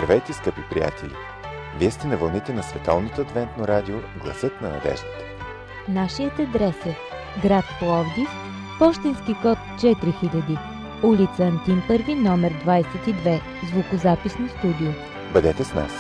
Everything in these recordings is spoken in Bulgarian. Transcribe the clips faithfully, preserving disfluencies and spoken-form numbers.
Здравейте, скъпи приятели! Вие сте на вълните на Световното адвентно радио Гласът на надеждата. Нашият адрес е град Пловдив, пощенски код четири хиляди, улица Антим първи, номер двадесет и две, звукозаписно студио. Бъдете с нас!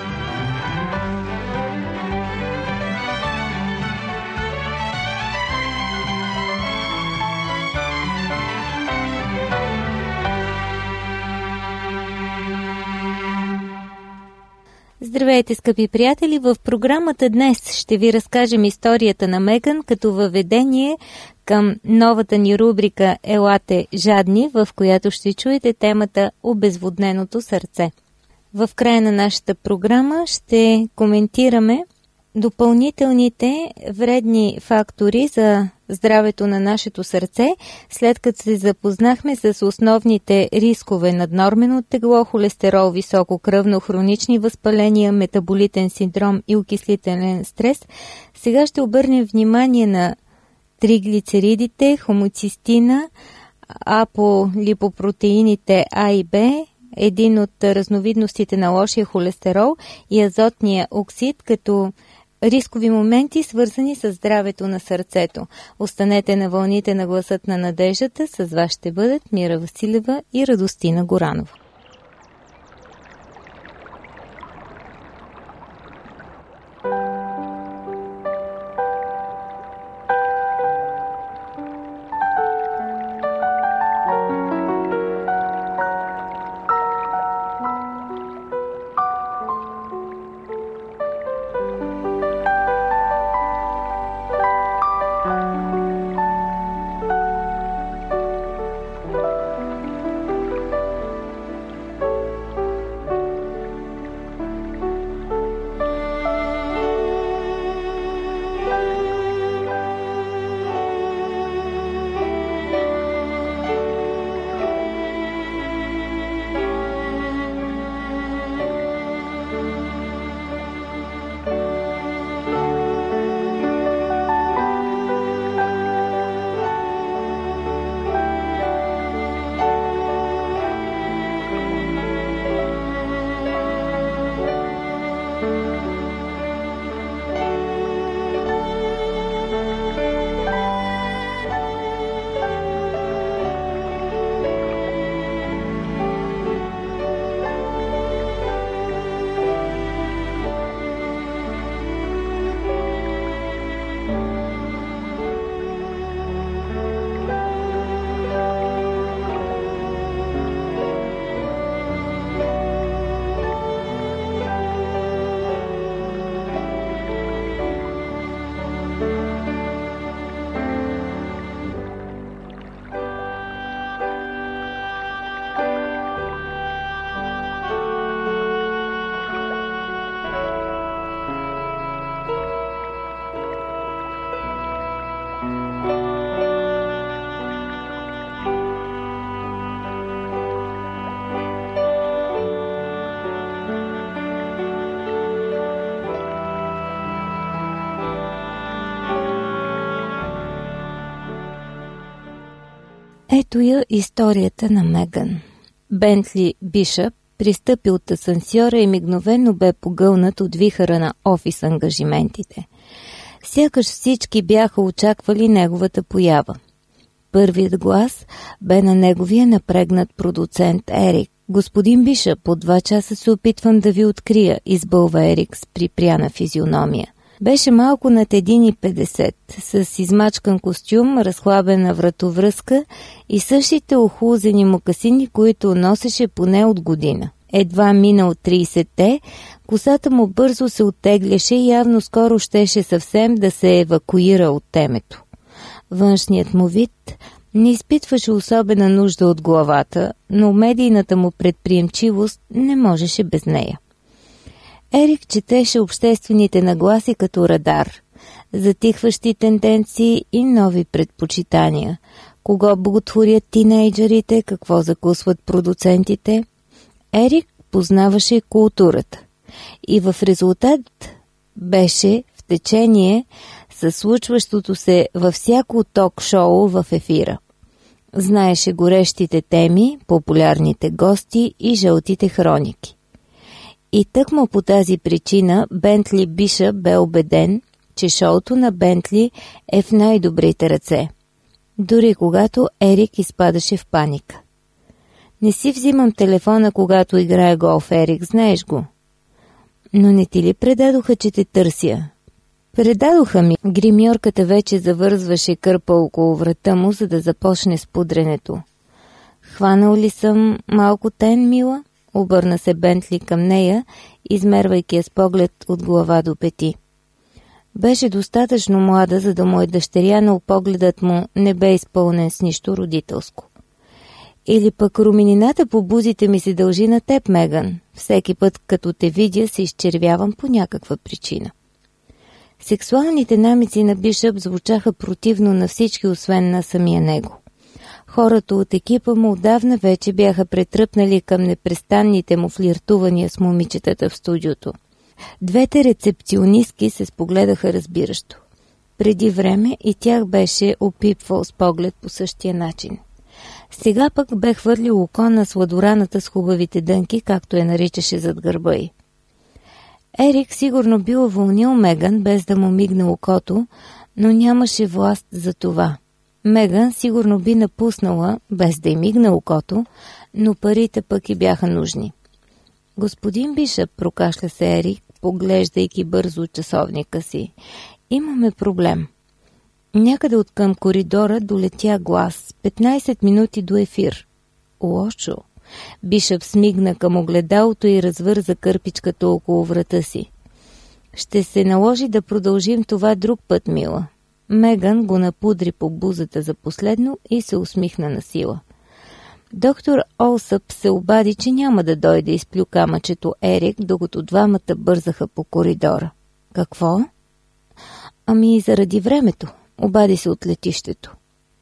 Здравейте, скъпи приятели! В програмата днес ще ви разкажем историята на Меган като въведение към новата ни рубрика «Елате жадни», в която ще чуете темата «Обезводненото сърце». В края на нашата програма ще коментираме допълнителните вредни фактори за здравето на нашето сърце, след като се запознахме с основните рискове: наднормено тегло, холестерол, високо кръвно, хронични възпаления, метаболитен синдром и окислителен стрес. Сега ще обърнем внимание на триглицеридите, хомоцистина, аполипопротеините А и Б, един от разновидностите на лошия холестерол, и азотния оксид като рискови моменти, свързани с здравето на сърцето. Останете на вълните на Гласът на надеждата. С вас ще бъдат Мира Василева и Радостина Горанова. Ето я историята на Меган. Бентли Бишъп пристъпи от асансьора и мигновено бе погълнат от вихъра на офис ангажиментите. Сякаш всички бяха очаквали неговата поява. Първият глас бе на неговия напрегнат продуцент Ерик. «Господин Бишъп, от два часа се опитвам да ви открия», избълва Ерик с припряна физиономия. Беше малко над един и петдесет, с измачкан костюм, разхлабена вратовръзка и същите охлузени мокасини, които носеше поне от година. Едва мина от тридесетте, косата му бързо се оттегляше и явно скоро щеше съвсем да се евакуира от темето. Външният му вид не изпитваше особена нужда от главата, но медийната му предприемчивост не можеше без нея. Ерик четеше обществените нагласи като радар, затихващи тенденции и нови предпочитания. Кого боготворят тинейджерите, какво закусват продуцентите. Ерик познаваше културата и в резултат беше в течение със случващото се във всяко ток-шоу в ефира. Знаеше горещите теми, популярните гости и жълтите хроники. И тъкмо по тази причина Бентли Бишъп бе убеден, че шоуто на Бентли е в най-добрите ръце, дори когато Ерик изпадаше в паника. Не си взимам телефона, когато играя голф, Ерик, знаеш го. Но не ти ли предадоха, че те търся? Предадоха ми. Гримьорката вече завързваше кърпа около врата му, за да започне с пудренето. Хванал ли съм малко тен, мила? Обърна се Бентли към нея, измервайки я с поглед от глава до пети. Беше достатъчно млада, за да му е дъщеря, но погледът му не бе изпълнен с нищо родителско. Или пък руменината по бузите ми се дължи на теб, Меган. Всеки път, като те видя, се изчервявам по някаква причина. Сексуалните намици на Бишъп звучаха противно на всички, освен на самия него. Хората от екипа му отдавна вече бяха претръпнали към непрестанните му флиртувания с момичетата в студиото. Двете рецепционистки се спогледаха разбиращо. Преди време и тях беше опипвал с поглед по същия начин. Сега пък бе хвърлил око на сладораната с хубавите дънки, както я наричаше зад гърба й. Ерик сигурно бил уволнил Меган, без да му мигне окото, но нямаше власт за това. Меган сигурно би напуснала, без да й мигне окото, но парите пък и бяха нужни. Господин Бишъп, прокашля се Ерик, поглеждайки бързо часовника си. Имаме проблем. Някъде от към коридора долетя глас. петнайсет минути до ефир. Лошо. Бишъп смигна към огледалото и развърза кърпичката около врата си. Ще се наложи да продължим това друг път, мила. Меган го напудри по бузата за последно и се усмихна на сила. Доктор Олсъп се обади, че няма да дойде, изплю камъчето Ерик, докато двамата бързаха по коридора. Какво? Ами заради времето. Обади се от летището.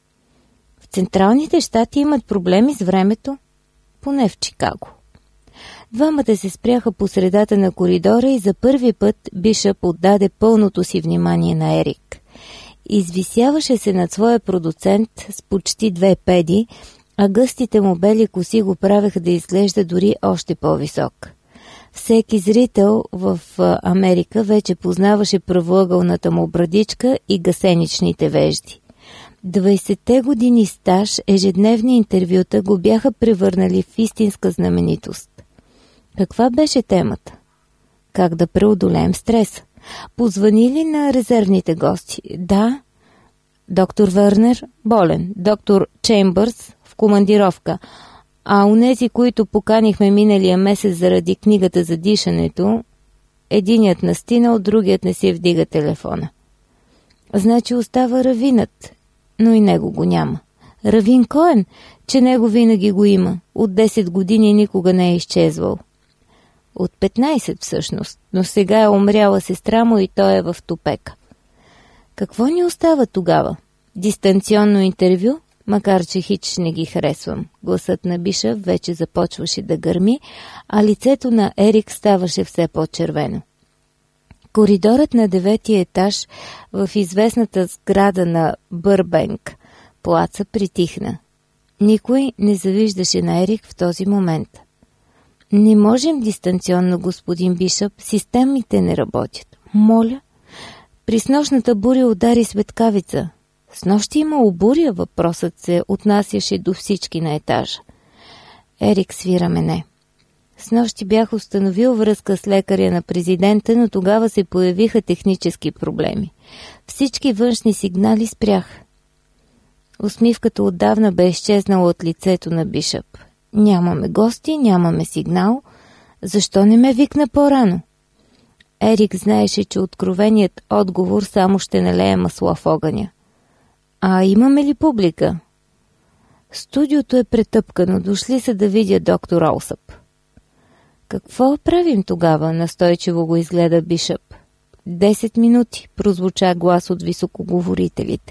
В Централните щати имат проблеми с времето, поне в Чикаго. Двамата се спряха по средата на коридора и за първи път Бишъп отдаде пълното си внимание на Ерик. Извисяваше се над своя продуцент с почти две педи, а гъстите му бели коси го правеха да изглежда дори още по-висок. Всеки зрител в Америка вече познаваше правоъгълната му брадичка и гасеничните вежди. двайсетте години стаж, ежедневни интервюта го бяха превърнали в истинска знаменитост. Каква беше темата? Как да преодолеем стреса? Позванили на резервните гости? Да. Доктор Върнер болен, доктор Чембърс в командировка, а унези, които поканихме миналия месец заради книгата за дишането, единият настинал, другият не си вдига телефона. Значи остава равинът, но и него го няма. Равин Коен, че него винаги го има. От десет години никога не е изчезвал. От петнайсет всъщност, но сега е умряла сестра му и той е в тупека. Какво ни остава тогава? Дистанционно интервю? Макар че хич не ги харесвам. Гласът на Бишъп вече започваше да гърми, а лицето на Ерик ставаше все по-червено. Коридорът на деветия етаж в известната сграда на Бърбенк плаца притихна. Никой не завиждаше на Ерик в този момент. Не можем дистанционно, господин Бишъп, системите не работят. Моля. При снощната буря удари светкавица. Снощи имало буря, въпросът се отнасяше до всички на етажа. Ерик свира мене. Снощи бях установил връзка с лекаря на президента, но тогава се появиха технически проблеми. Всички външни сигнали спряха. Усмивката отдавна бе изчезнала от лицето на Бишъп. Нямаме гости, нямаме сигнал. Защо не ме викна по-рано? Ерик знаеше, че откровеният отговор само ще налее масло в огъня. А имаме ли публика? Студиото е претъпкано, дошли са да видя доктор Олсъп. Какво правим тогава? Настойчиво го изгледа Бишъп. Десет минути, прозвуча глас от високоговорителите.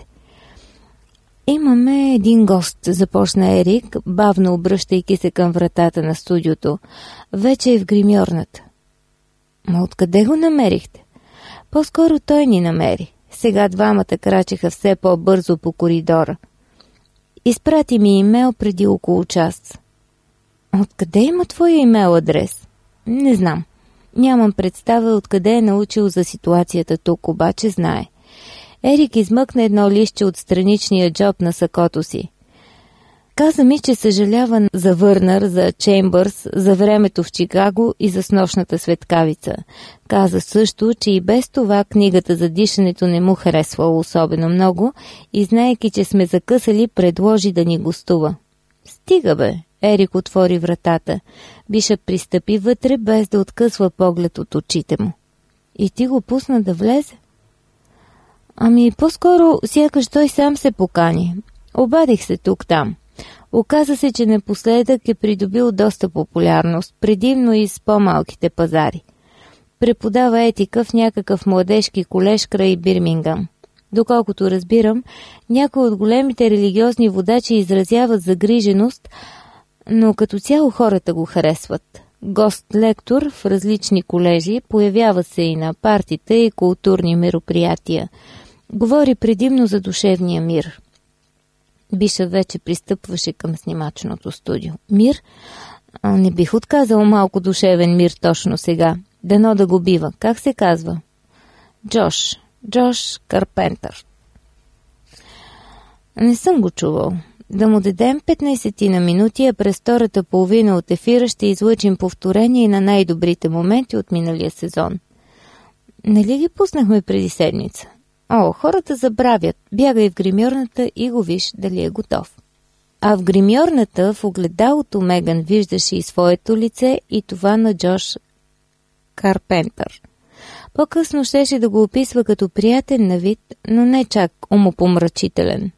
Имаме един гост, започна Ерик, бавно обръщайки се към вратата на студиото. Вече е в гримьорната. Ма откъде го намерихте? По-скоро той ни намери. Сега двамата крачеха все по-бързо по коридора. Изпрати ми имейл преди около час. Откъде има твоя имейл адрес? Не знам. Нямам представа откъде е научил за ситуацията тук, обаче знае. Ерик измъкна едно листче от страничния джоб на сакото си. Каза ми, че съжалява за Върнър, за Чембърс, за времето в Чикаго и за снощната светкавица. Каза също, че и без това книгата за дишането не му харесвала особено много и, знаейки, че сме закъсали, предложи да ни гостува. Стига бе! Ерик отвори вратата. Бишъп пристъпи вътре, без да откъсва поглед от очите му. И ти го пусна да влезе? Ами, по-скоро сякаш той сам се покани. Обадих се тук-там. Оказа се, че напоследък е придобил доста популярност, предимно и с по-малките пазари. Преподава етика в някакъв младежки колеж край Бирмингъм. Доколкото разбирам, някои от големите религиозни водачи изразяват загриженост, но като цяло хората го харесват. Гост-лектор в различни колежи, появява се и на партите и културни мероприятия. Говори предимно за душевния мир. Бишъп вече пристъпваше към снимачното студио. Мир? А, не бих отказал малко душевен мир точно сега. Дано да го бива. Как се казва? Джош. Джош Карпентър. Не съм го чувал. Да му дадем петнайсет на минути, а през втората половина от ефира ще излъчим повторение на най-добрите моменти от миналия сезон. Нали ги пуснахме преди седмица? О, хората забравят. Бягай в гримьорната и го виж дали е готов. А в гримьорната, в огледалото, Меган виждаше и своето лице, и това на Джош Карпентър. По-късно щеше да го описва като приятен на вид, но не чак умопомрачителен.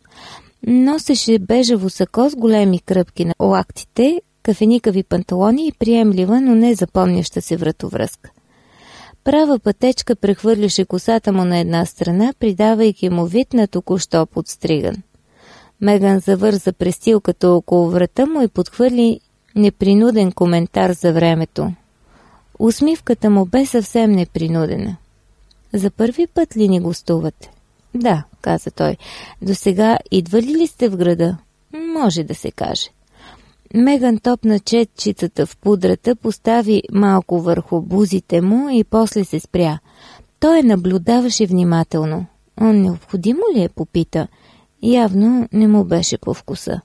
Носеше бежево сако с големи кръпки на лактите, кафеникави панталони и приемлива, но не запомняща се вратовръзка. Права пътечка прехвърляше косата му на една страна, придавайки му вид на току-що подстриган. Меган завърза престилката около врата му и подхвърли непринуден коментар за времето. Усмивката му бе съвсем непринудена. За първи път ли ни гостувате? Да, каза той. Досега идвали ли сте в града? Може да се каже. Меган топна четчицата в пудрата, постави малко върху бузите му и после се спря. Той наблюдаваше внимателно. Он необходимо ли е, попита? Явно не му беше по вкуса.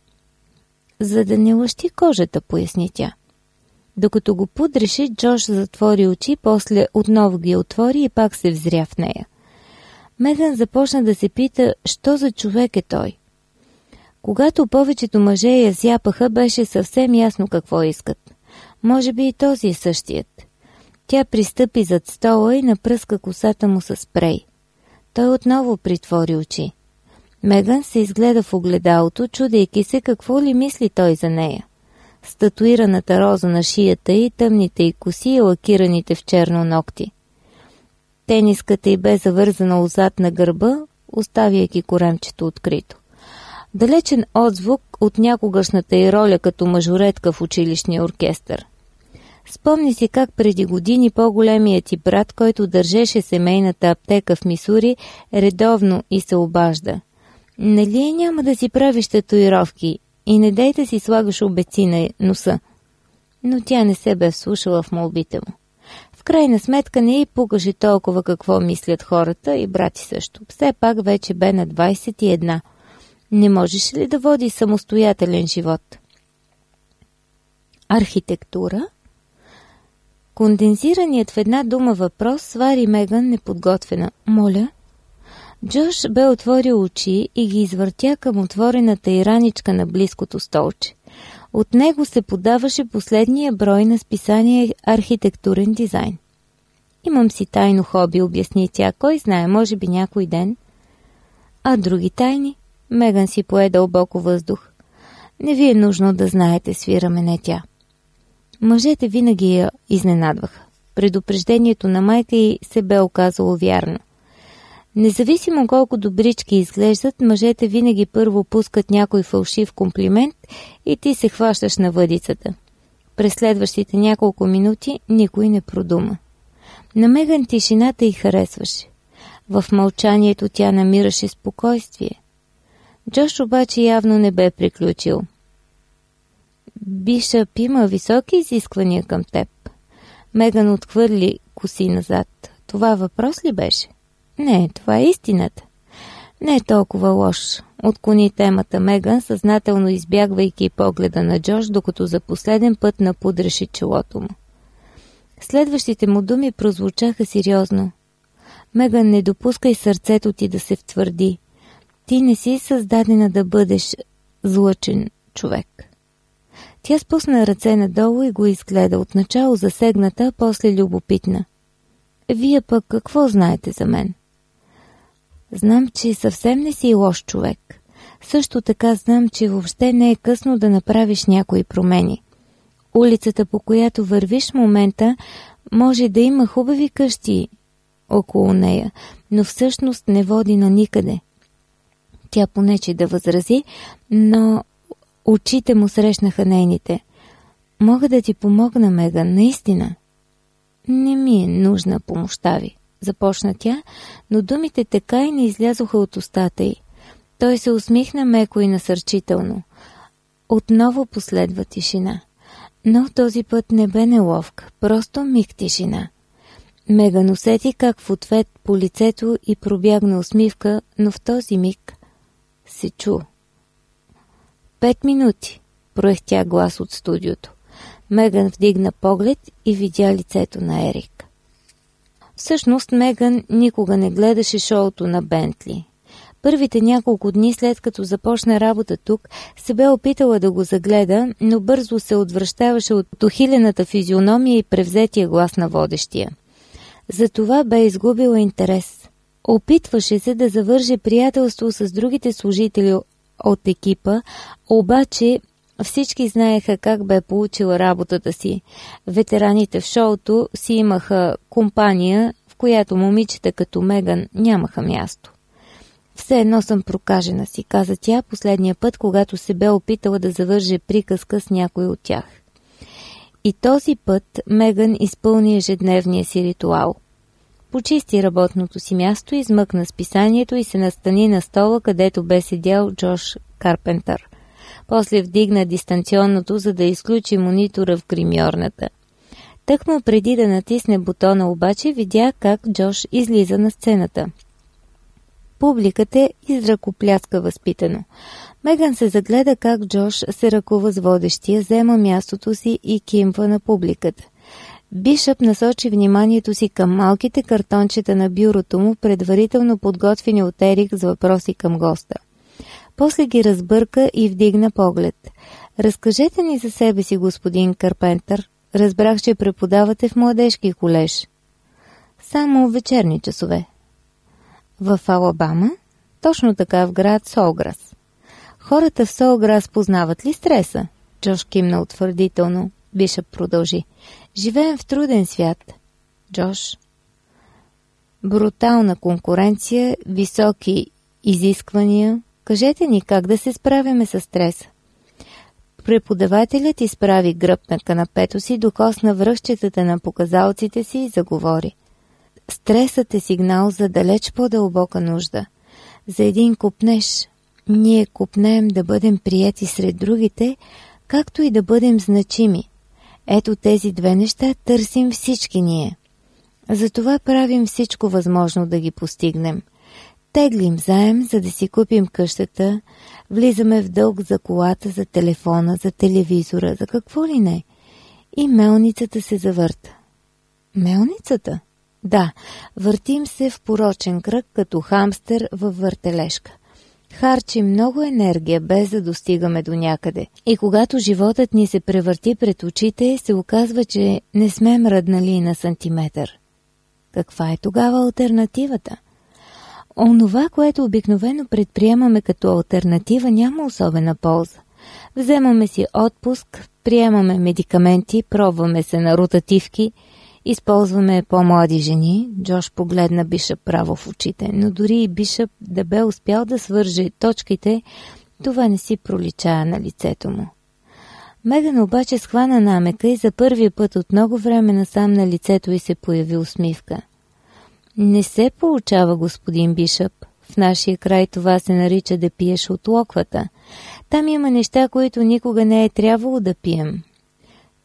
За да не лъщи кожата, поясни тя. Докато го пудреше, Джош затвори очи, после отново ги отвори и пак се взря в нея. Меган започна да се пита, що за човек е той. Когато повечето мъже я зяпаха, беше съвсем ясно какво искат. Може би и този е същият. Тя пристъпи зад стола и напръска косата му със спрей. Той отново притвори очи. Меган се изгледа в огледалото, чудейки се какво ли мисли той за нея. Статуираната роза на шията и тъмните й коси и лакираните в черно ногти. Тениската й бе завързана отзад на гърба, оставяйки коремчето открито. Далечен отзвук от някогашната й роля като мажоретка в училищния оркестър. Спомни си как преди години по-големият ти брат, който държеше семейната аптека в Мисури, редовно и се обажда. Нали няма да си правиш татуировки и не дай да си слагаш обеци на носа? Но тя не се бе вслушала в молбите му. В крайна сметка не й пукаше толкова какво мислят хората и брати също. Все пак вече бе на двайсет и една. Не можеш ли да води самостоятелен живот? Архитектура? Кондензираният в една дума въпрос свари Меган неподготвена. Моля? Джош бе отворил очи и ги извъртя към отворената и раничка на близкото столче. От него се подаваше последния брой на списание архитектурен дизайн. Имам си тайно хоби, обясни тя. Кой знае, може би някой ден. А други тайни? Меган си пое дълбоко въздух. Не ви е нужно да знаете, свира мене тя. Мъжете винаги я изненадваха. Предупреждението на майка й се бе оказало вярно. Независимо колко добрички изглеждат, мъжете винаги първо пускат някой фалшив комплимент и ти се хващаш на въдицата. През следващите няколко минути никой не продума. На Меган тишината й харесваше. В мълчанието тя намираше спокойствие. Джош обаче явно не бе приключил. Бишъп има високи изисквания към теб. Меган отхвърли коси назад. Това въпрос ли беше? Не, това е истината. Не е толкова лош. Отклони темата Меган, съзнателно избягвайки погледа на Джош, докато за последен път напудреше челото му. Следващите му думи прозвучаха сериозно. Меган, не допускай сърцето ти да се втвърди. Ти не си създадена да бъдеш злъчен човек. Тя спусна ръце надолу и го изгледа, отначало засегната, а после любопитна. Вие пък какво знаете за мен? Знам, че съвсем не си лош човек. Също така знам, че въобще не е късно да направиш някои промени. Улицата, по която вървиш в момента, може да има хубави къщи около нея, но всъщност не води на никъде. Тя понече да възрази, но очите му срещнаха нейните. Мога да ти помогна, Меган, наистина. Не ми е нужна помощта ви, започна тя, но думите така и не излязоха от устата й. Той се усмихна меко и насърчително. Отново последва тишина. Но този път не бе неловка, просто миг тишина. Меган усети как в ответ по лицето и пробягна усмивка, но в този миг се чу. Пет минути, проехтя глас от студиото. Меган вдигна поглед и видя лицето на Ерик. Всъщност Меган никога не гледаше шоуто на Бентли. Първите няколко дни след като започна работа тук, се бе опитала да го загледа, но бързо се отвръщаваше от ухилената физиономия и превзетия глас на водещия. Затова бе изгубила интерес. Опитваше се да завърже приятелство с другите служители от екипа, обаче всички знаеха как бе получила работата си. Ветераните в шоуто си имаха компания, в която момичета като Меган нямаха място. Все едно съм прокажена, си каза тя последния път, когато се бе опитала да завърже приказка с някой от тях. И този път Меган изпълни ежедневния си ритуал. Почисти работното си място, измъкна списанието и се настани на стола, където бе седял Джош Карпентър. После вдигна дистанционното, за да изключи монитора в гримьорната. Тъкмо преди да натисне бутона обаче, видя как Джош излиза на сцената. Публиката изръкопляска възпитано. Меган се загледа как Джош се ръкува с водещия, взема мястото си и кимва на публиката. Бишъп насочи вниманието си към малките картончета на бюрото му, предварително подготвени от Ерик с въпроси към госта. После ги разбърка и вдигна поглед. Разкажете ни за себе си, господин Карпентър. Разбрах, че преподавате в младежки колеж. Само в вечерни часове. В Алабама? Точно така, в град Солграс. Хората в Солграс познават ли стреса? Джош кимна утвърдително. Бишъп продължи. Живеем в труден свят. Джош. Брутална конкуренция, високи изисквания. Кажете ни как да се справяме с стреса. Преподавателят изправи гръб на канапето си, докосна връхчетата на показалците си и заговори. Стресът е сигнал за далеч по-дълбока нужда. За един купнеж. Ние купнеем да бъдем приети сред другите, както и да бъдем значими. Ето тези две неща търсим всички ние. Затова правим всичко възможно да ги постигнем. Теглим заем, за да си купим къщата, влизаме в дълг за колата, за телефона, за телевизора, за какво ли не. И мелницата се завърта. Мелницата? Да, въртим се в порочен кръг, като хамстер във въртележка. Харчим много енергия, без да достигаме до някъде. И когато животът ни се превърти пред очите, се оказва, че не сме мръднали на сантиметър. Каква е тогава алтернативата? Онова, което обикновено предприемаме като алтернатива, няма особена полза. Вземаме си отпуск, приемаме медикаменти, пробваме се на ротативки, използваме по-млади жени. Джош погледна Бишъп право в очите, но дори и Бишъп да бе успял да свърже точките, това не си пролича на лицето му. Меган обаче схвана намека и за първия път от много време насам на лицето й се появи усмивка. Не се получава, господин Бишъп. В нашия край това се нарича да пиеш от локвата. Там има неща, които никога не е трябвало да пием.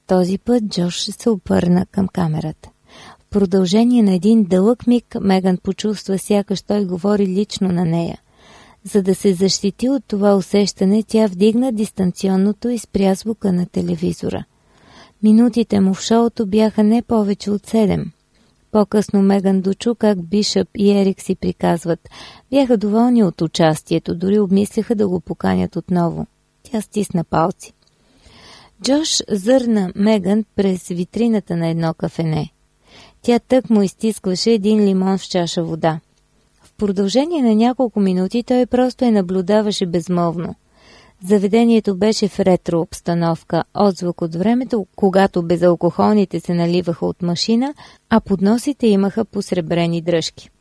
Този път Джош се обърна към камерата. В продължение на един дълъг миг Меган почувства сякаш той говори лично на нея. За да се защити от това усещане, тя вдигна дистанционното и спря звука на телевизора. Минутите му в шоуто бяха не повече от седем. По-късно Меган дочу как Бишъп и Ерик си приказват. Бяха доволни от участието, дори обмисляха да го поканят отново. Тя стисна палци. Джош зърна Меган през витрината на едно кафене. Тя тък му изтискваше един лимон в чаша вода. В продължение на няколко минути той просто я наблюдаваше безмълвно. Заведението беше в ретро обстановка, отзвук от времето, когато безалкохолните се наливаха от машина, а подносите имаха посребрени дръжки.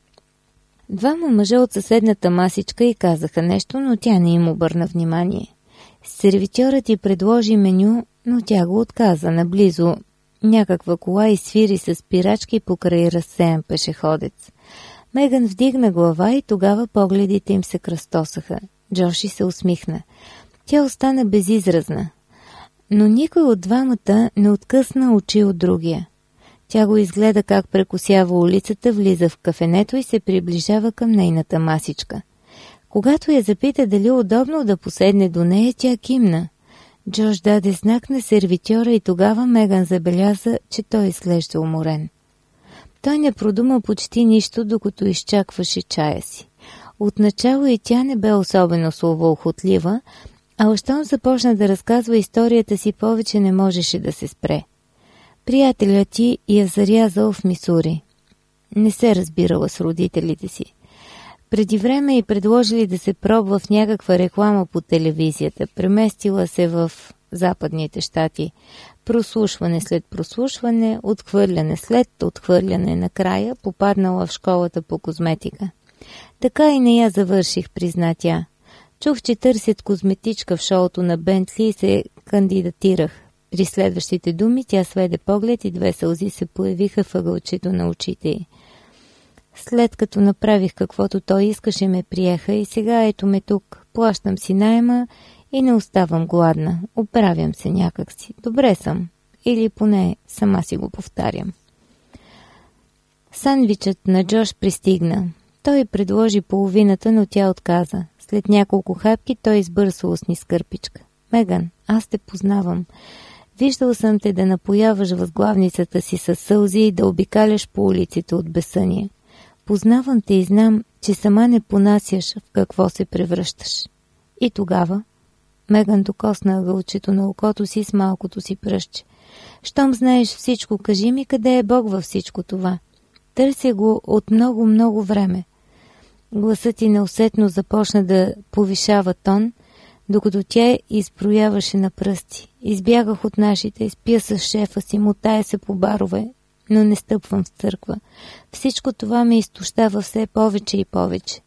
Двама мъжа от съседната масичка й казаха нещо, но тя не им обърна внимание. Сервитьорът й предложи меню, но тя го отказа наблизо. Някаква кола изсвири с спирачки покрай разсеян пешеходец. Меган вдигна глава и тогава погледите им се кръстосаха. Джоши се усмихна. Тя остана безизразна. Но никой от двамата не откъсна очи от другия. Тя го изгледа как прекосява улицата, влиза в кафенето и се приближава към нейната масичка. Когато я запита дали е удобно да поседне до нея, тя кимна. Джош даде знак на сервитьора и тогава Меган забеляза, че той изглежда уморен. Той не продума почти нищо, докато изчакваше чая си. Отначало и тя не бе особено словоохотлива, а щом започна да разказва историята си, повече не можеше да се спре. Приятелят ти я зарязал в Мисури. Не се разбирала с родителите си. Преди време й предложили да се пробва в някаква реклама по телевизията. Преместила се в Западните щати. Прослушване след прослушване, отхвърляне след отхвърляне, накрая попаднала в школата по козметика. Така и не я завърших, призна тя. Чух, че търсят козметичка в шоуто на Бентли и се кандидатирах. При следващите думи тя сведе поглед и две сълзи се появиха в ъгълчето на очите й. След като направих каквото той искаше, ме приеха и сега ето ме тук. Плащам си найма и не оставам гладна. Оправям се някакси. Добре съм. Или поне сама си го повтарям. Сандвичът на Джош пристигна. Той предложи половината, но тя отказа. След няколко хапки той избърса устни с кърпичка. Меган, аз те познавам. Виждал съм те да напояваш възглавницата си със сълзи и да обикаляш по улиците от безсъние. Познавам те и знам, че сама не понасяш в какво се превръщаш. И тогава Меган докосна ъгълчето на окото си с малкото си пръстче. Щом знаеш всичко, кажи ми къде е Бог във всичко това. Търся го от много-много време. Гласът ти неусетно започна да повишава тон, докато тя изброяваше на пръсти. Избягах от нашите, спя с шефа си, мотая се по барове, но не стъпвам в църква. Всичко това ме изтощава все повече и повече.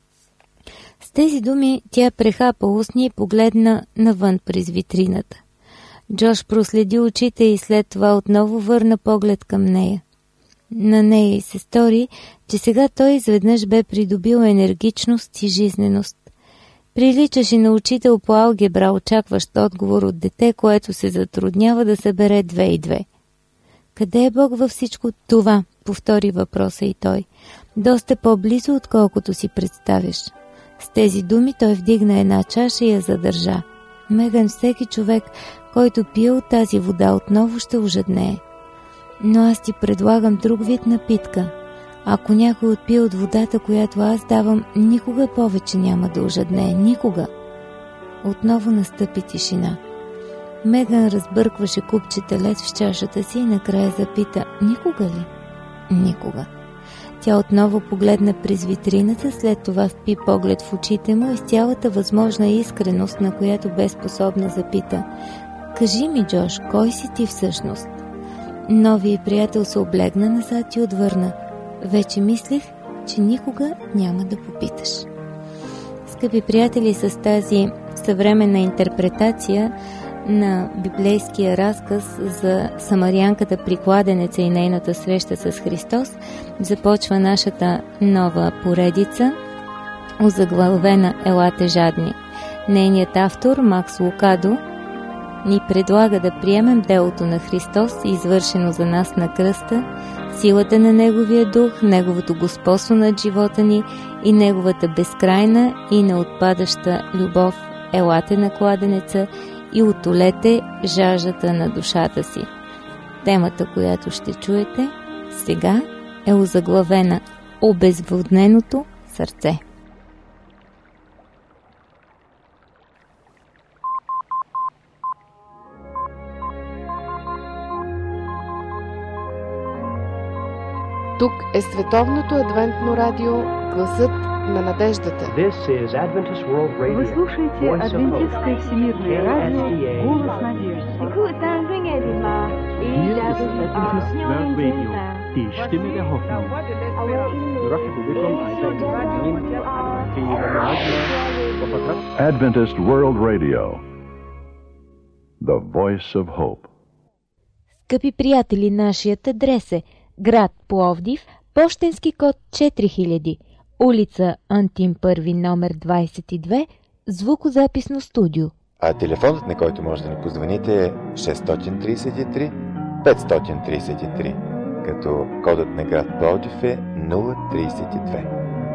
С тези думи тя прехапа устни и погледна навън през витрината. Джош проследи очите и след това отново върна поглед към нея. На нея й се стори, че сега той изведнъж бе придобил енергичност и жизненост. Приличаше на учител по алгебра, очакващ отговор от дете, което се затруднява да събере две и две. Къде е Бог във всичко това? Повтори въпроса и той. Доста по-близо, отколкото си представиш. С тези думи той вдигна една чаша и я задържа. Меган, всеки човек, който пие от тази вода, отново ще ожеднее. Но аз ти предлагам друг вид напитка. Ако някой отпие от водата, която аз давам, никога повече няма да ожеднее. Никога. Отново настъпи тишина. Меган разбъркваше купчета лед в чашата си и накрая запита: никога ли? Никога. Тя отново погледна през витрината, след това впи поглед в очите му и с цялата възможна искреност, на която бе способна, запита: кажи ми, Джош, кой си ти всъщност? Новият приятел се облегна назад и отвърна: вече мислех, че никога няма да попиташ. Скъпи приятели, с тази съвременна интерпретация на библейския разказ за самарянката при кладенеца и нейната среща с Христос започва нашата нова поредица, озаглавена "Елате жадни". Нейният автор Макс Лукадо ни предлага да приемем делото на Христос, извършено за нас на кръста, силата на Неговия дух, Неговото господство над живота ни и Неговата безкрайна и неотпадаща любов. Елате на кладенеца и утолете жаждата на душата си. Темата, която ще чуете сега, е озаглавена Обезводненото сърце. Тук е Световното адвентно радио, гласът на надеждата. Вы слушаете Адвентистское всемирное радио «Голос надежды». Die Stimme der Hoffnung. Adventist World Radio, the voice of hope. Скъпи приятели, нашият адрес е град Пловдив, пощенски код четири хиляди, улица Антим първи, номер двадесет и две, звукозаписно студио. А телефонът, на който може да ни позвоните, е шест три три пет три три, като кодът на град Пловдив е нула тридесет и две.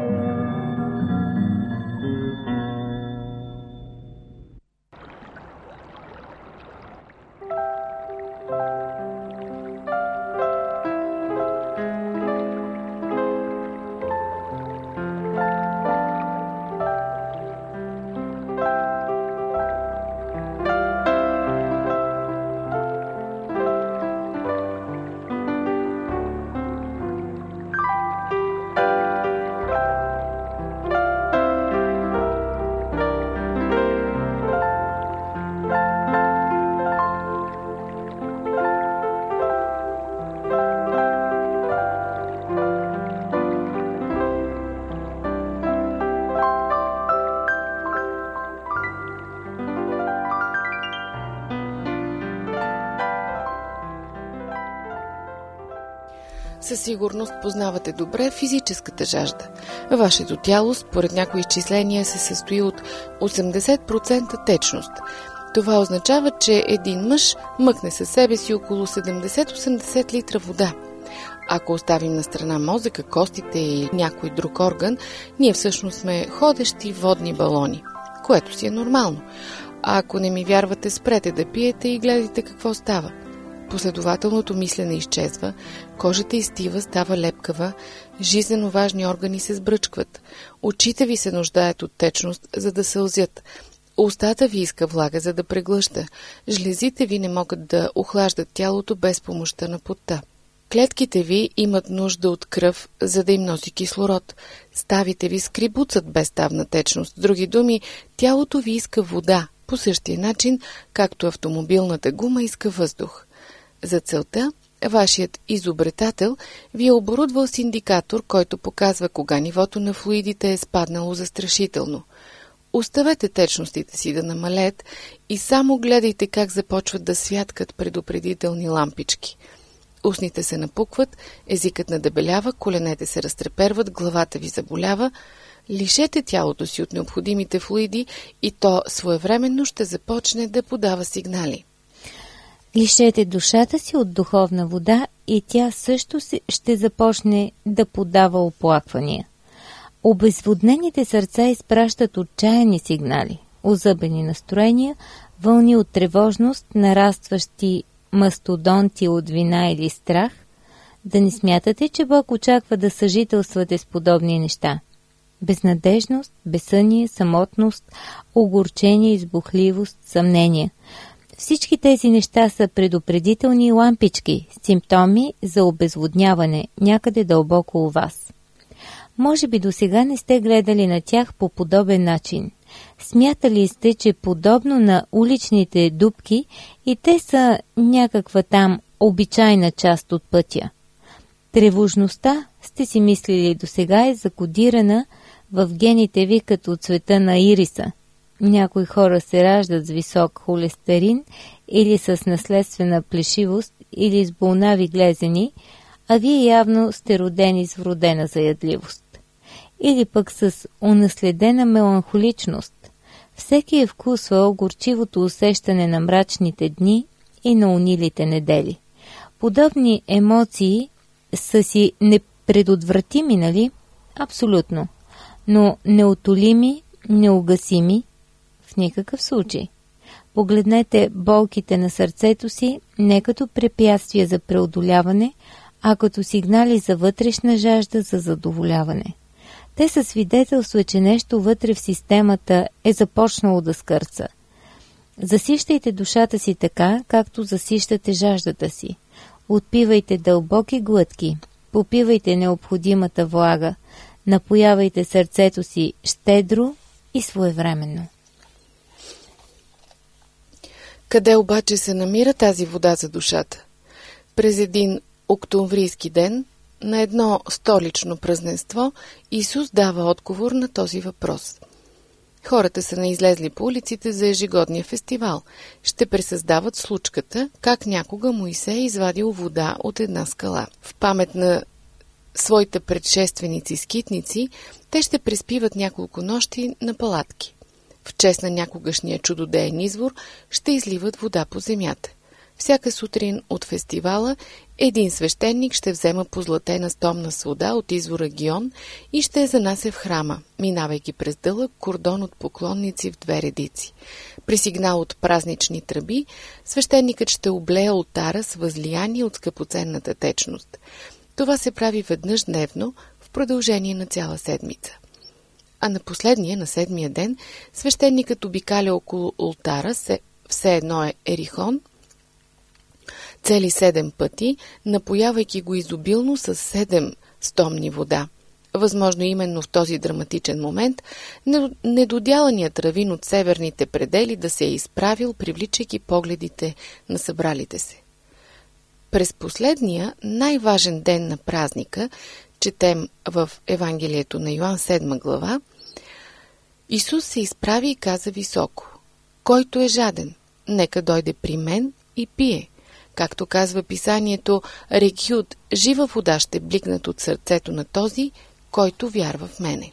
Със сигурност познавате добре физическата жажда. Вашето тяло, според някои изчисления, се състои от осемдесет процента течност. Това означава, че един мъж мъкне със себе си около седемдесет до осемдесет литра вода. Ако оставим на страна мозъка, костите и някой друг орган, ние всъщност сме ходещи водни балони, което си е нормално. А ако не ми вярвате, спрете да пиете и гледайте какво става. Последователното мислене изчезва, кожата изстива, става лепкава, жизнено важни органи се сбръчкват, очите ви се нуждаят от течност, за да сълзят, устата ви иска влага, за да преглъща, жлезите ви не могат да охлаждат тялото без помощта на потта. Клетките ви имат нужда от кръв, за да им носи кислород. Ставите ви скрибуцат без ставна течност. С други думи, тялото ви иска вода, по същия начин, както автомобилната гума иска въздух. За целта, вашият изобретател ви е оборудвал с индикатор, който показва кога нивото на флуидите е спаднало застрашително. Оставете течностите си да намалеят и само гледайте как започват да святкат предупредителни лампички. Устните се напукват, езикът надебелява, коленете се разтреперват, главата ви заболява. Лишете тялото си от необходимите флуиди и то своевременно ще започне да подава сигнали. Лишете душата си от духовна вода и тя също ще започне да подава оплаквания. Обезводнените сърца изпращат отчаяни сигнали, озъбени настроения, вълни от тревожност, нарастващи мастодонти от вина или страх. Да не смятате, че Бог очаква да съжителствате с подобни неща. Безнадежност, безсъние, самотност, огорчение, избухливост, съмнение. Всички тези неща са предупредителни лампички, симптоми за обезводняване някъде дълбоко у вас. Може би досега не сте гледали на тях по подобен начин. Смятали сте, че подобно на уличните дупки и те са някаква там обичайна част от пътя. Тревожността, сте си мислили досега, е закодирана в гените ви като цвета на ириса. Някои хора се раждат с висок холестерин или с наследствена плешивост или с болнави глезени, а вие явно сте родени с вродена заядливост. Или пък с унаследена меланхоличност. Всеки е вкусвал горчивото усещане на мрачните дни и на унилите недели. Подобни емоции са си непредотвратими, нали? Абсолютно. Но неотолими, неугасими в никакъв случай. Погледнете болките на сърцето си не като препятствие за преодоляване, а като сигнали за вътрешна жажда за задоволяване. Те са свидетелство, че нещо вътре в системата е започнало да скърца. Засищайте душата си така, както засищате жаждата си. Отпивайте дълбоки глътки, попивайте необходимата влага, напоявайте сърцето си щедро и своевременно. Къде обаче се намира тази вода за душата? През един октомврийски ден, на едно столично празненство, Исус дава отговор на този въпрос. Хората са наизлезли по улиците за ежегодния фестивал. Ще пресъздават случката, как някога Моисей е извадил вода от една скала. В памет на своите предшественици-скитници, те ще преспиват няколко нощи на палатки. В чест на някогашния чудодеен извор ще изливат вода по земята. Всяка сутрин от фестивала един свещеник ще взема позлатена стомна с вода от извора Гион и ще я занася в храма, минавайки през дълъг кордон от поклонници в две редици. При сигнал от празнични тръби, свещеникът ще облее олтара с възлияние от скъпоценната течност. Това се прави веднъж дневно в продължение на цяла седмица. А на последния, на седмия ден, свещеникът обикаля около олтара, все едно е ерихон, цели седем пъти, напоявайки го изобилно с седем стомни вода. Възможно именно в този драматичен момент недодяланият равин от северните предели да се е изправил, привличайки погледите на събралите се. През последния, най-важен ден на празника, четем в Евангелието на Йоан седма глава, Исус се изправи и каза високо: „Който е жаден, нека дойде при мен и пие. Както казва писанието, реки от жива вода ще бликнат от сърцето на този, който вярва в мене.“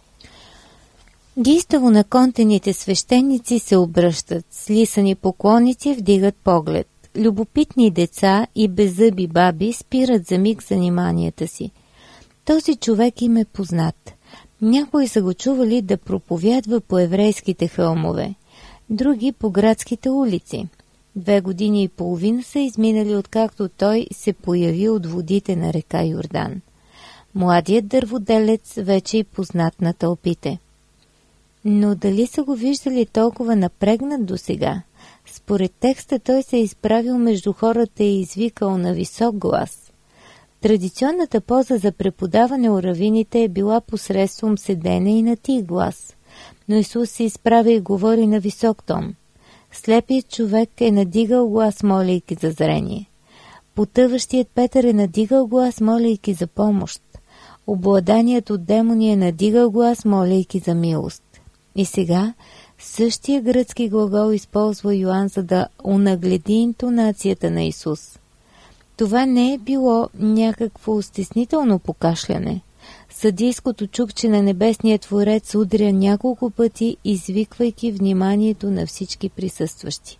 Гистово наконтените свещеници се обръщат, слисани поклонници вдигат поглед. Любопитни деца и беззъби баби спират за миг заниманията си. Този човек им е познат. Някои са го чували да проповядва по еврейските хълмове, други по градските улици. Две години и половина са изминали, откакто той се появи от водите на река Йордан. Младият дърводелец вече е познат на тълпите. Но дали са го виждали толкова напрегнат досега? Според текста той се е изправил между хората и извикал на висок глас. Традиционната поза за преподаване у равините е била посредством седене и на тих глас, но Исус се изправя и говори на висок тон. Слепият човек е надигал глас, молейки за зрение. Потъващият Петър е надигал глас, молейки за помощ. Обладаният от демони е надигал глас, молейки за милост. И сега същия гръцки глагол използва Йоан, за да унагледи интонацията на Исус. Това не е било някакво стеснително покашляне. Съдийското чукче на небесния творец удря няколко пъти, извиквайки вниманието на всички присъстващи.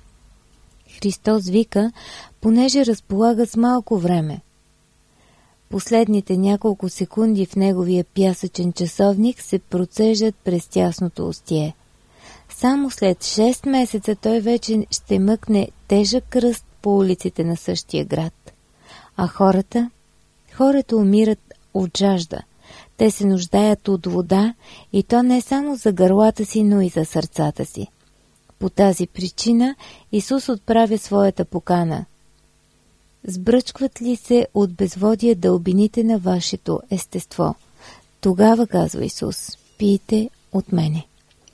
Христос вика, понеже разполага с малко време. Последните няколко секунди в неговия пясъчен часовник се процеждат през тясното устие. Само след шест месеца той вече ще мъкне тежък кръст по улиците на същия град. А хората? Хората умират от жажда. Те се нуждаят от вода и то не само за гърлата си, но и за сърцата си. По тази причина Исус отправя своята покана. Сбръчкват ли се от безводие дълбините на вашето естество? Тогава, казва Исус, пийте от мене.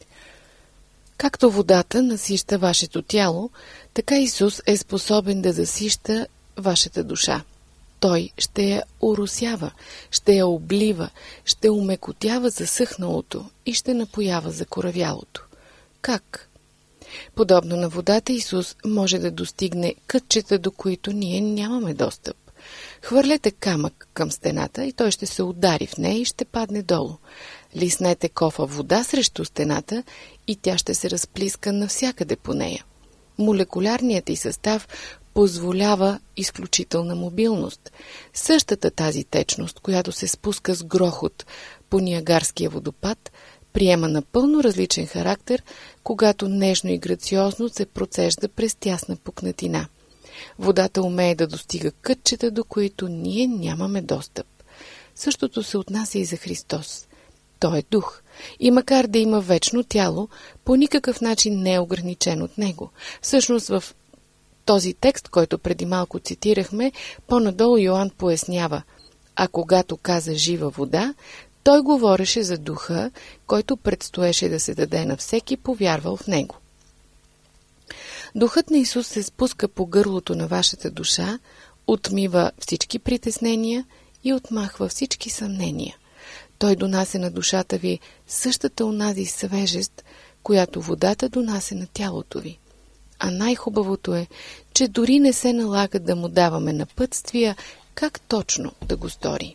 Както водата насища вашето тяло, така Исус е способен да засища вашата душа. Той ще я оросява, ще я облива, ще умекотява засъхналото и ще напоява закоравялото. Как? Подобно на водата, Исус може да достигне кътчета, до които ние нямаме достъп. Хвърлете камък към стената и той ще се удари в нея и ще падне долу. Лиснете кофа вода срещу стената и тя ще се разплиска навсякъде по нея. Молекулярният й състав позволява изключителна мобилност. Същата тази течност, която се спуска с грохот по Ниагарския водопад, приема напълно различен характер, когато нежно и грациозно се процежда през тясна пукнатина. Водата умее да достига кътчета, до които ние нямаме достъп. Същото се отнася и за Христос. Той е дух и макар да има вечно тяло, по никакъв начин не е ограничен от него. Всъщност в този текст, който преди малко цитирахме, по-надолу Йоан пояснява: а когато каза жива вода, той говореше за духа, който предстоеше да се даде на всеки повярвал в него. Духът на Исус се спуска по гърлото на вашата душа, отмива всички притеснения и отмахва всички съмнения. Той донася на душата ви същата онази свежест, която водата донася на тялото ви. А най-хубавото е, че дори не се налага да му даваме напътствия как точно да го стори.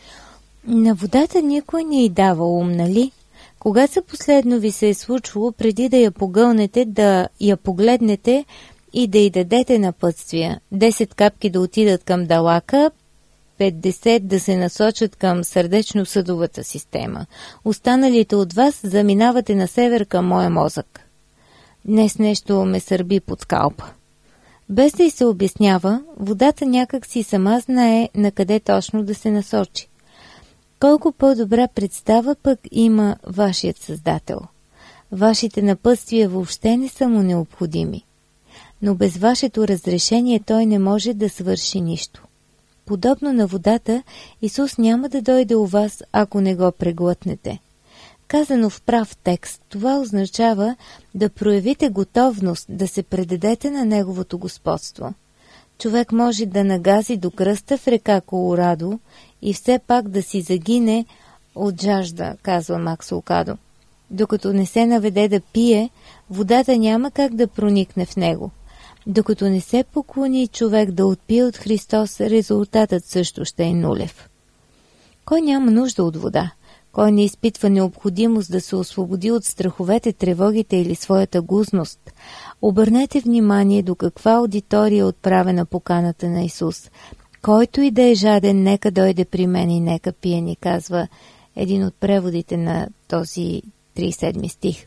На водата никой не й дава ум, нали? Кога за последно ви се е случвало преди да я погълнете, да я погледнете и да й дадете напътствия? Десет капки да отидат към далака, петдесет да се насочат към сърдечно-съдовата система. Останалите от вас заминавате на север към моя мозък. Днес нещо ме сърби под скалпа. Без да й се обяснява, водата някак си сама знае на къде точно да се насочи. Колко по-добра представа пък има вашият Създател. Вашите напътствия въобще не са му необходими. Но без вашето разрешение той не може да свърши нищо. Подобно на водата, Исус няма да дойде у вас, ако не го преглътнете. Казано в прав текст, това означава да проявите готовност да се предадете на Неговото господство. Човек може да нагази до кръста в река Колорадо и все пак да си загине от жажда, казва Макс Лукадо. Докато не се наведе да пие, водата няма как да проникне в него. Докато не се поклони човек да отпие от Христос, резултатът също ще е нулев. Кой няма нужда от вода? Кой не изпитва необходимост да се освободи от страховете, тревогите или своята гузност? Обърнете внимание до каква аудитория е отправена поканата на Исус. Който и да е жаден, нека дойде при мен и нека пие, ни казва един от преводите на този тридесет и седми стих.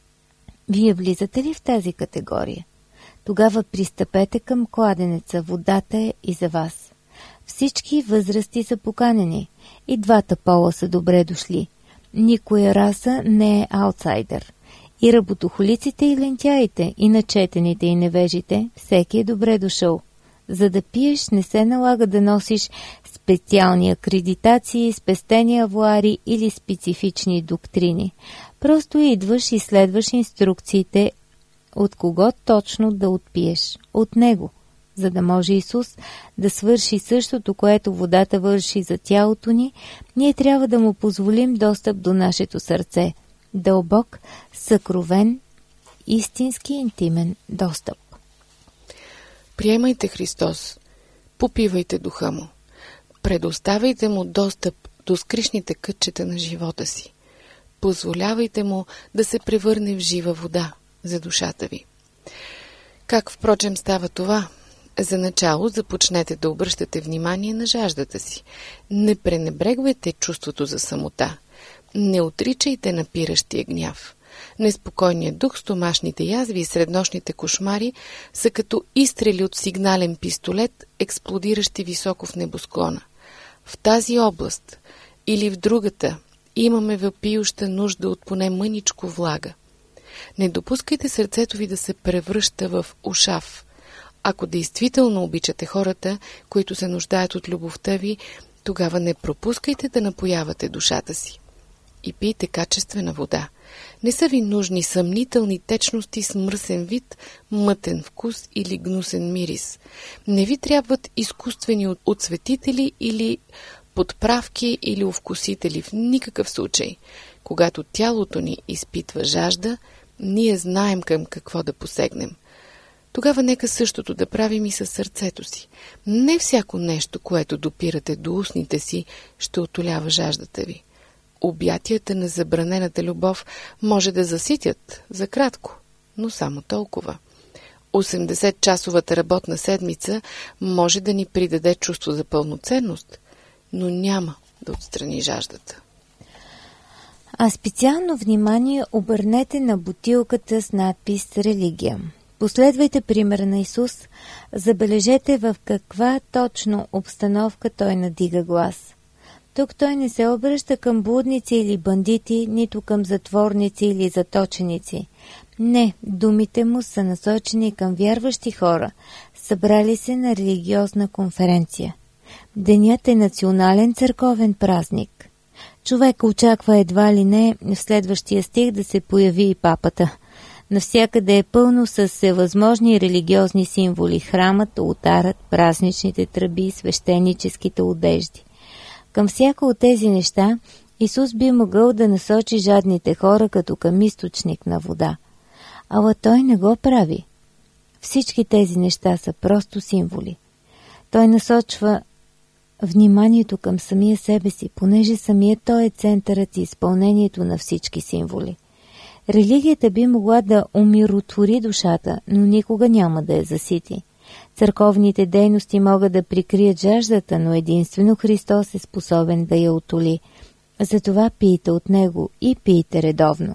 Вие влизате ли в тази категория? Тогава пристъпете към кладенеца, водата е и за вас. Всички възрасти са поканени. И двата пола са добре дошли. Никоя раса не е аутсайдер. И работохолиците и лентяите, и начетените и невежите, всеки е добре дошъл. За да пиеш, не се налага да носиш специални акредитации, спестени авуари или специфични доктрини. Просто идваш и следваш инструкциите от кого точно да отпиеш. От Него. За да може Исус да свърши същото, което водата върши за тялото ни, ние трябва да му позволим достъп до нашето сърце. Дълбок, съкровен, истински интимен достъп. Приемайте Христос, попивайте духа му, предоставяйте му достъп до скришните кътчета на живота си. Позволявайте му да се превърне в жива вода за душата ви. Как, впрочем, става това? За начало започнете да обръщате внимание на жаждата си. Не пренебрегвайте чувството за самота. Не отричайте напиращия гняв. Неспокойният дух, стомашните язви и среднощните кошмари са като изстрели от сигнален пистолет, експлодиращи високо в небосклона. В тази област или в другата имаме въпиюща нужда от поне мъничко влага. Не допускайте сърцето ви да се превръща в ушав. Ако действително обичате хората, които се нуждаят от любовта ви, тогава не пропускайте да напоявате душата си. И пийте качествена вода. Не са ви нужни съмнителни течности с мръсен вид, мътен вкус или гнусен мирис. Не ви трябват изкуствени отцветители или подправки или овкусители в никакъв случай. Когато тялото ни изпитва жажда, ние знаем към какво да посегнем. Тогава нека същото да правим и със сърцето си. Не всяко нещо, което допирате до устните си, ще отолява жаждата ви. обятията на забранената любов може да заситят за кратко, но само толкова. осемдесетчасовата работна седмица може да ни придаде чувство за пълноценност, но няма да отстрани жаждата. А специално внимание обърнете на бутилката с надпис «Религия». Последвайте примера на Исус, забележете в каква точно обстановка той надига глас. Тук той не се обръща към блудници или бандити, нито към затворници или заточеници. Не, думите му са насочени към вярващи хора, събрали се на религиозна конференция. Денят е национален църковен празник. Човек очаква едва ли не в следващия стих да се появи и папата. Навсякъде е пълно с всевъзможни религиозни символи – храмът, олтарът, празничните тръби, свещеническите одежди. Към всяко от тези неща Исус би могъл да насочи жадните хора като към източник на вода. Ала той не го прави. Всички тези неща са просто символи. Той насочва вниманието към самия себе си, понеже самият той е центърът и изпълнението на всички символи. Религията би могла да умиротвори душата, но никога няма да я засити. Църковните дейности могат да прикрият жаждата, но единствено Христос е способен да я утоли. Затова пийте от Него и пийте редовно.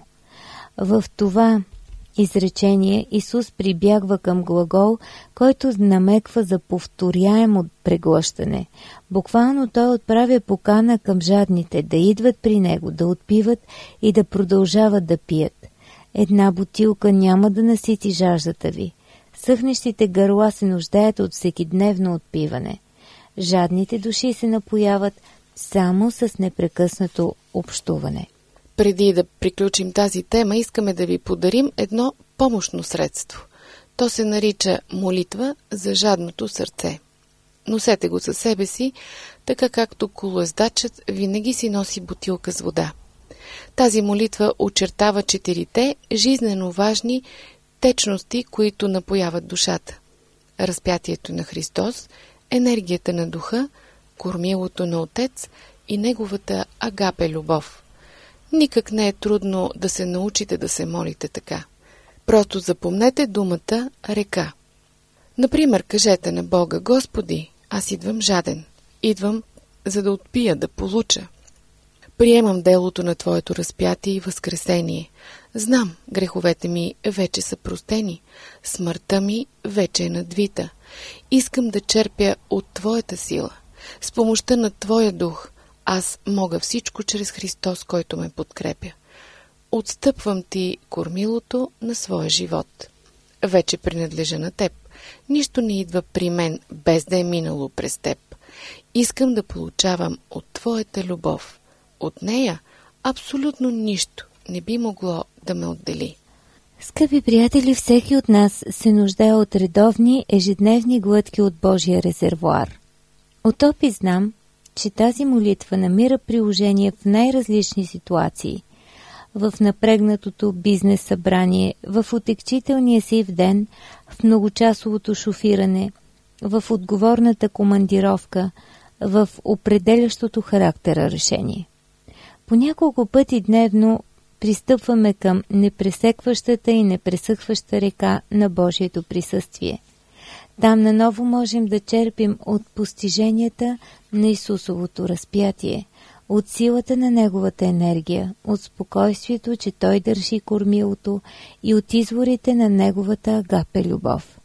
В това изречение Исус прибягва към глагол, който намеква за повторяемо преглъщане. Буквално той отправя покана към жадните да идват при Него, да отпиват и да продължават да пият. Една бутилка няма да насити жаждата ви. Съхнещите гърла се нуждаят от всекидневно отпиване. Жадните души се напояват само с непрекъснато общуване. Преди да приключим тази тема, искаме да ви подарим едно помощно средство. То се нарича молитва за жадното сърце. Носете го със себе си, така както колоездачът винаги си носи бутилка с вода. Тази молитва очертава четирите жизнено важни течности, които напояват душата. Разпятието на Христос, енергията на духа, кормилото на Отец и неговата агапе любов. Никак не е трудно да се научите да се молите така. Просто запомнете думата река. Например, кажете на Бога: Господи, аз идвам жаден. Идвам, за да отпия, да получа. Приемам делото на Твоето разпятие и възкресение. Знам, греховете ми вече са простени. Смъртта ми вече е надвита. Искам да черпя от Твоята сила. С помощта на Твоя дух аз мога всичко чрез Христос, който ме подкрепя. Отстъпвам Ти кормилото на своя живот. Вече принадлежа на Теб. Нищо не идва при мен, без да е минало през Теб. Искам да получавам от Твоята любов. От нея абсолютно нищо не би могло да ме отдели. Скъпи приятели, всеки от нас се нуждае от редовни, ежедневни глътки от Божия резервоар. От опит знам, че тази молитва намира приложение в най-различни ситуации. В напрегнатото бизнес събрание, в отекчителния сив ден, в многочасовото шофиране, в отговорната командировка, в определящото характера решение. По няколко пъти дневно пристъпваме към непресекващата и непресъхваща река на Божието присъствие. Там наново можем да черпим от постиженията на Исусовото разпятие, от силата на Неговата енергия, от спокойствието, че Той държи кормилото и от изворите на Неговата агапе любов.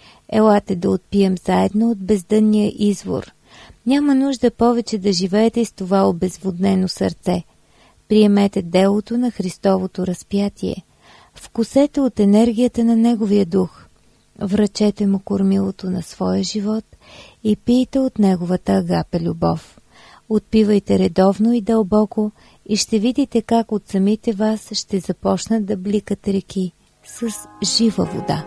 Елате да отпием заедно от бездънния извор. Няма нужда повече да живеете с това обезводнено сърце. Приемете делото на Христовото разпятие. Вкусете от енергията на Неговия дух. Връчете му кормилото на своя живот и пийте от Неговата агапе любов. Отпивайте редовно и дълбоко и ще видите как от самите вас ще започнат да бликат реки с жива вода.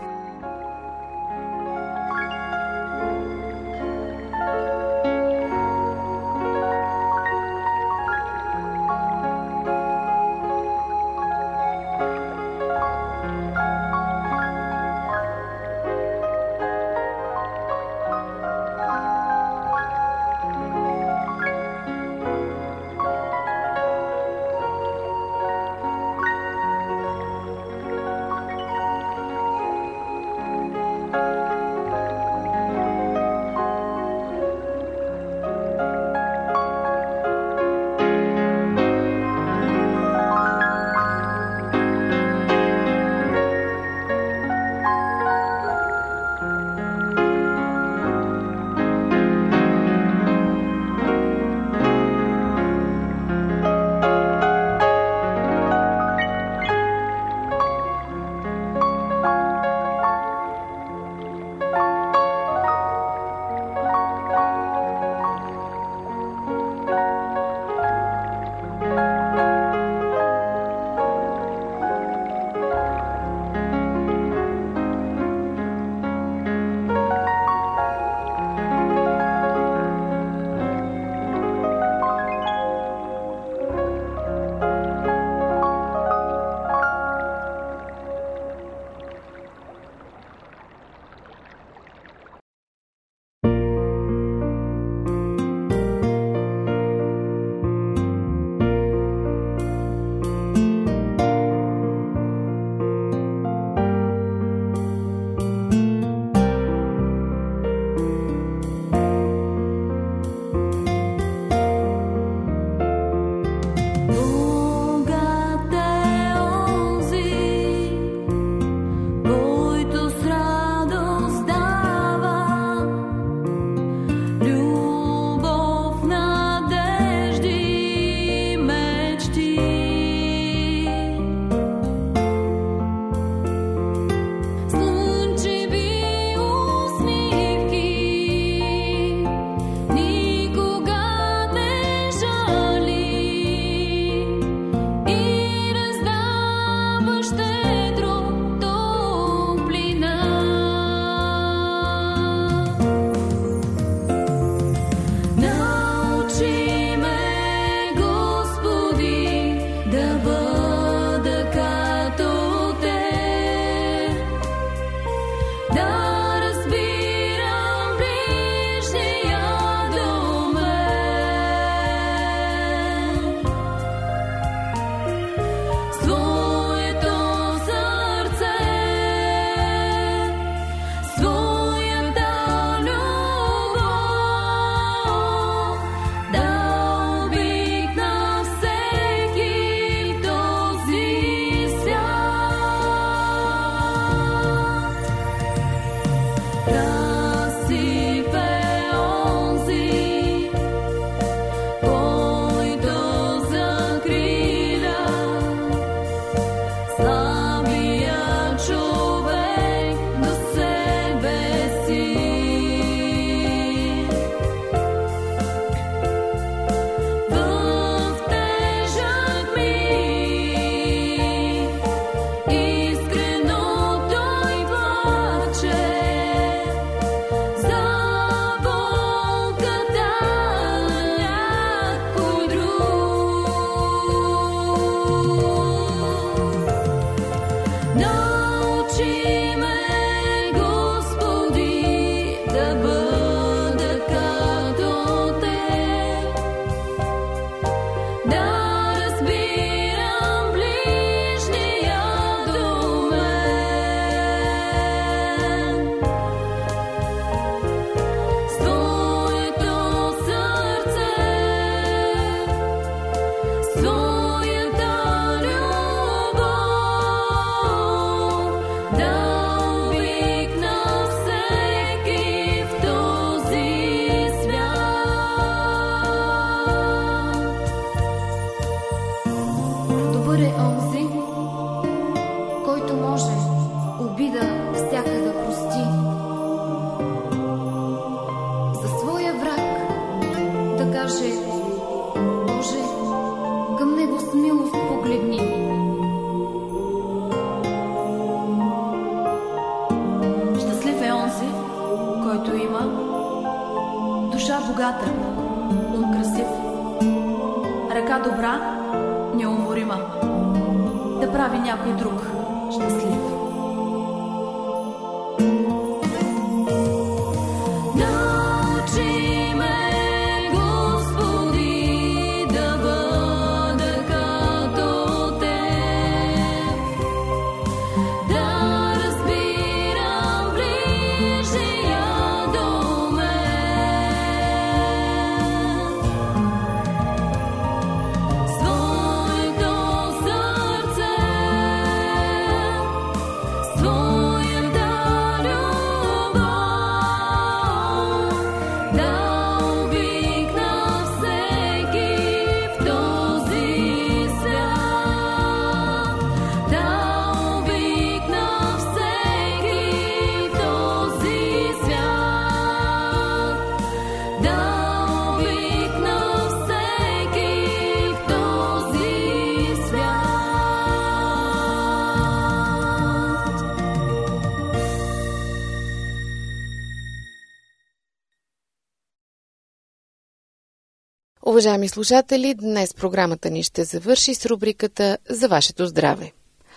Уважаеми слушатели, днес програмата ни ще завърши с рубриката «За вашето здраве».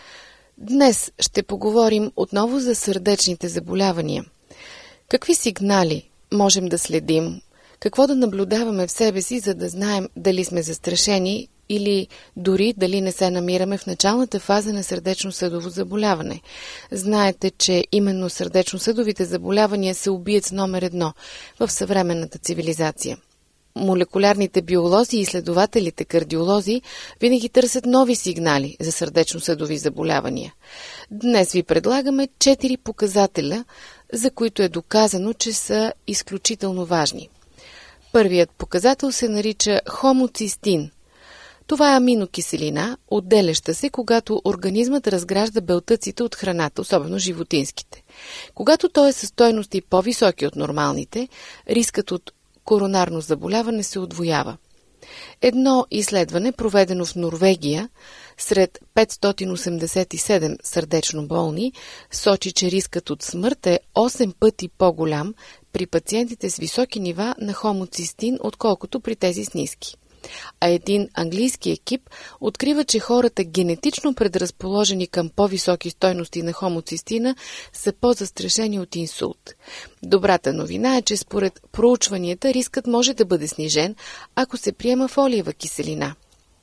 Днес ще поговорим отново за сърдечните заболявания. Какви сигнали можем да следим? Какво да наблюдаваме в себе си, за да знаем дали сме застрашени или дори дали не се намираме в началната фаза на сърдечно-съдово заболяване? Знаете, че именно сърдечно-съдовите заболявания са убиец номер едно в съвременната цивилизация. Молекулярните биолози и изследователите кардиолози винаги търсят нови сигнали за сърдечно-съдови заболявания. Днес ви предлагаме четири показателя, за които е доказано, че са изключително важни. Първият показател се нарича хомоцистин. Това е аминокиселина, отделяща се, когато организмът разгражда белтъците от храната, особено животинските. Когато той е със стойности по-високи от нормалните, рискът от коронарно заболяване се удвоява. Едно изследване, проведено в Норвегия сред петстотин осемдесет и седем сърдечно болни, сочи, че рискът от смърт е осем пъти по-голям при пациентите с високи нива на хомоцистин, отколкото при тези с ниски. А един английски екип открива, че хората генетично предразположени към по-високи стойности на хомоцистина са по-застрашени от инсулт. Добрата новина е, че според проучванията рискът може да бъде снижен, ако се приема фолиева киселина.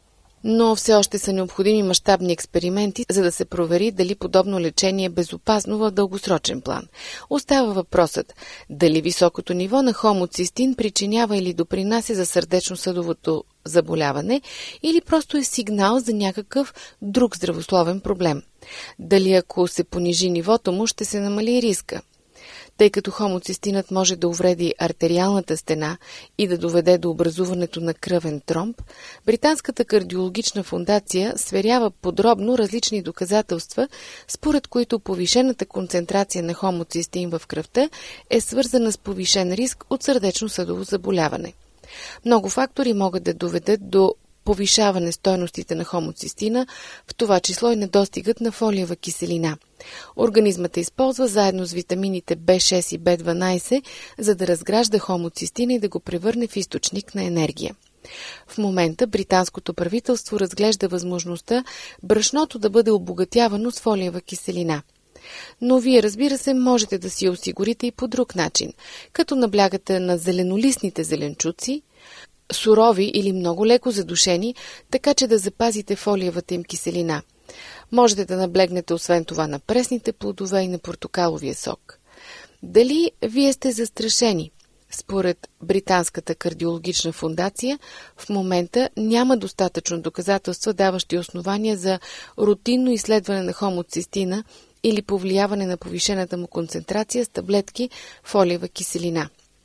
Но все още са необходими мащабни експерименти, за да се провери дали подобно лечение е безопасно в дългосрочен план. Остава въпросът дали високото ниво на хомоцистин причинява или допринася за сърдечно-съдовото заболяване или просто е сигнал за някакъв друг здравословен проблем. Дали ако се понижи нивото му, ще се намали риска. Тъй като хомоцистинът може да увреди артериалната стена и да доведе до образуването на кръвен тромб, Британската кардиологична фондация сверява подробно различни доказателства, според които повишената концентрация на хомоцистин в кръвта е свързана с повишен риск от сърдечно-съдово заболяване. Много фактори могат да доведат до повишаване стойностите на хомоцистина, в това число и недостигът на фолиева киселина. Организмът използва заедно с витамините Б шест и Б дванайсет, за да разгражда хомоцистина и да го превърне в източник на енергия. В момента британското правителство разглежда възможността брашното да бъде обогатявано с фолиева киселина. Но вие, разбира се, можете да си я осигурите и по друг начин, като наблягате на зеленолистните зеленчуци, сурови или много леко задушени, така че да запазите фолиевата им киселина. Можете да наблегнете освен това на пресните плодове и на портокаловия сок. Дали вие сте застрашени? Според Британската кардиологична фондация, в момента няма достатъчно доказателства, даващи основания за рутинно изследване на хомоцистина или повлияване на повишената му концентрация с таблетки фолиева киселина.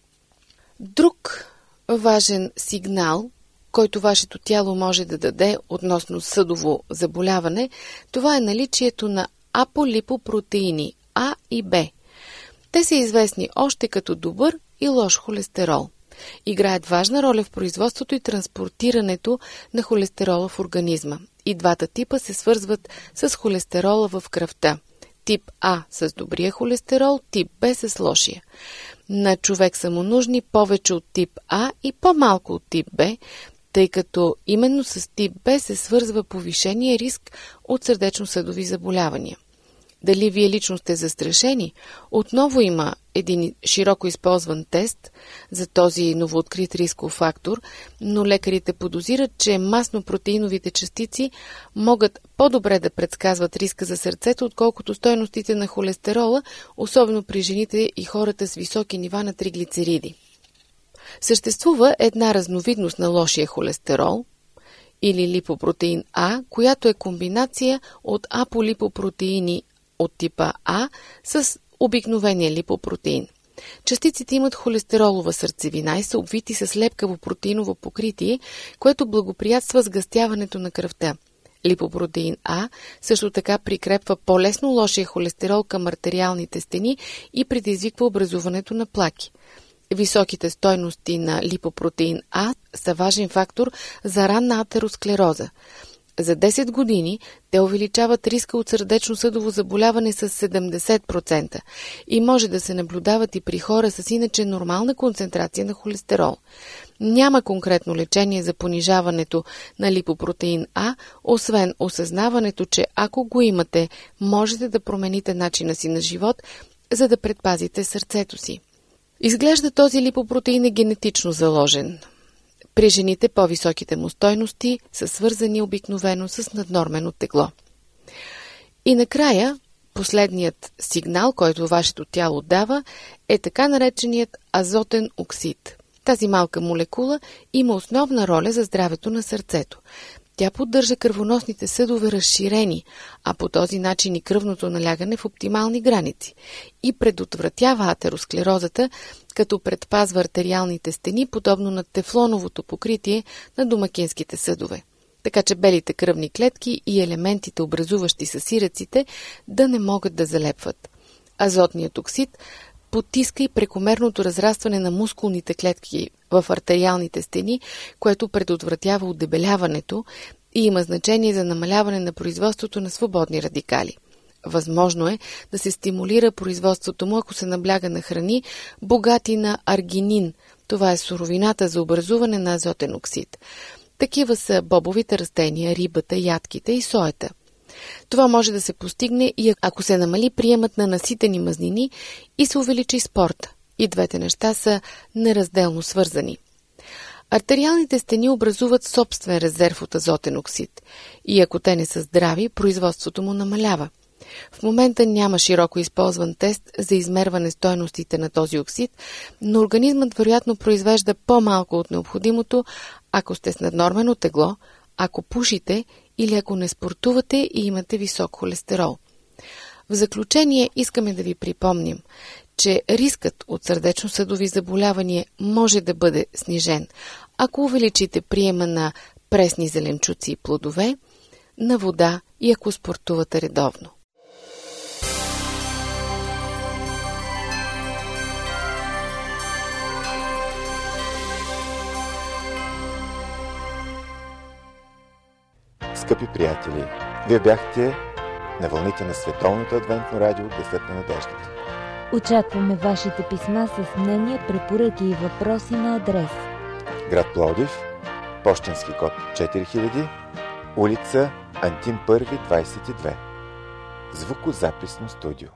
Друг важен сигнал, който вашето тяло може да даде относно съдово заболяване, това е наличието на аполипопротеини А и Б. Те са известни още като добър и лош холестерол. Играят важна роля в производството и транспортирането на холестерола в организма. И двата типа се свързват с холестерола в кръвта. Тип А с добрия холестерол, тип Б с лошия. На човек са му нужни повече от тип А и по-малко от тип Б, тъй като именно с тип Б се свързва повишения риск от сърдечно-съдови заболявания. Дали вие лично сте застрашени? Отново има един широко използван тест за този новооткрит рисков фактор, но лекарите подозират, че маснопротеиновите частици могат по-добре да предсказват риска за сърцето, отколкото стойностите на холестерола, особено при жените и хората с високи нива на триглицериди. Съществува една разновидност на лошия холестерол, или липопротеин А, която е комбинация от аполипопротеини от типа А с обикновения липопротеин. Частиците имат холестеролова сърцевина и са обвити с лепкаво протеиново покритие, което благоприятства сгъстяването на кръвта. Липопротеин А също така прикрепва по-лесно лошия холестерол към артериалните стени и предизвиква образуването на плаки. Високите стойности на липопротеин А са важен фактор за ранна атеросклероза. За десет години те увеличават риска от сърдечно-съдово заболяване с седемдесет процента и може да се наблюдават и при хора с иначе нормална концентрация на холестерол. Няма конкретно лечение за понижаването на липопротеин А, освен осъзнаването, че ако го имате, можете да промените начина си на живот, за да предпазите сърцето си. Изглежда този липопротеин е генетично заложен. При жените по-високите му стойности са свързани обикновено с наднормено тегло. И накрая, последният сигнал, който вашето тяло дава, е така нареченият азотен оксид. Тази малка молекула има основна роля за здравето на сърцето. Тя поддържа кръвоносните съдове разширени, а по този начин и кръвното налягане в оптимални граници и предотвратява атеросклерозата, като предпазва артериалните стени, подобно на тефлоновото покритие на домакинските съдове, така че белите кръвни клетки и елементите, образуващи съсиреците, да не могат да залепват. Азотният оксид потиска и прекомерното разрастване на мускулните клетки в артериалните стени, което предотвратява отдебеляването и има значение за намаляване на производството на свободни радикали. Възможно е да се стимулира производството му, ако се набляга на храни, богати на аргинин. Това е суровината за образуване на азотен оксид. Такива са бобовите растения, рибата, ядките и соята. Това може да се постигне и ако се намали приемът на наситени мазнини и се увеличи спорта. И двете неща са неразделно свързани. Артериалните стени образуват собствен резерв от азотен оксид и ако те не са здрави, производството му намалява. В момента няма широко използван тест за измерване стойностите на този оксид, но организмът вероятно произвежда по-малко от необходимото, ако сте с наднормено тегло, ако пушите или ако не спортувате и имате висок холестерол. В заключение искаме да ви припомним, че рискът от сърдечно-съдови заболявания може да бъде снижен, ако увеличите приема на пресни зеленчуци и плодове, на вода и ако спортувате редовно. Скъпи приятели, вие бяхте на вълните на Световното адвентно радио Гласът на надеждата. Очакваме вашите писма с мнения, препоръки и въпроси на адрес: град Пловдив, пощенски код четири хиляди, улица Антим Първи, двадесет и две. Звукозаписно студио.